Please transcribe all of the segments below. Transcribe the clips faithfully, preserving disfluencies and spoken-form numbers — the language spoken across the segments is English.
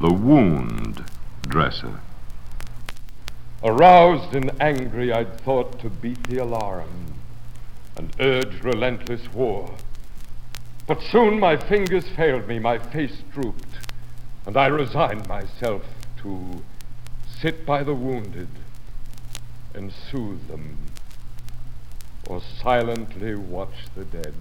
The Wound Dresser. Aroused and angry, I'd thought to beat the alarm and urge relentless war. But soon my fingers failed me, my face drooped, and I resigned myself to sit by the wounded and soothe them, or silently watch the dead.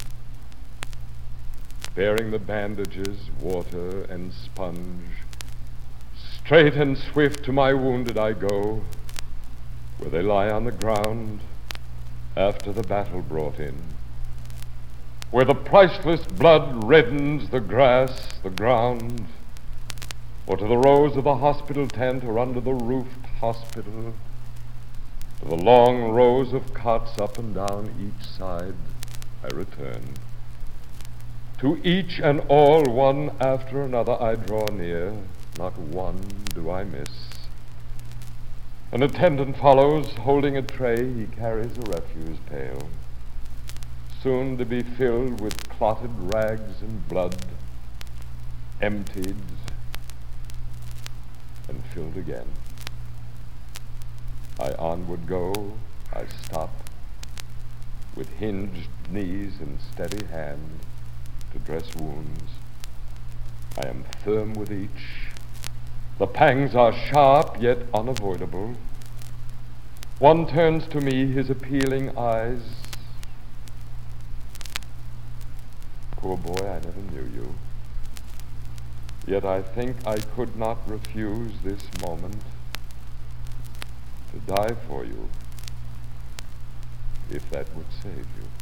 Bearing the bandages, water, and sponge, straight and swift to my wounded I go, where they lie on the ground after the battle brought in, where the priceless blood reddens the grass, the ground, or to the rows of the hospital tent, or under the roofed hospital, to the long rows of cots up and down each side I return. To each and all, one after another, I draw near, not one do I miss. An attendant follows, holding a tray. He carries a refuse pail, soon to be filled with clotted rags and blood, emptied and filled again. I onward go, I stop, with hinged knees and steady hand, to dress wounds. I am firm with each. The pangs are sharp, yet unavoidable. One turns to me his appealing eyes. Poor boy, I never knew you. Yet I think I could not refuse this moment to die for you, if that would save you.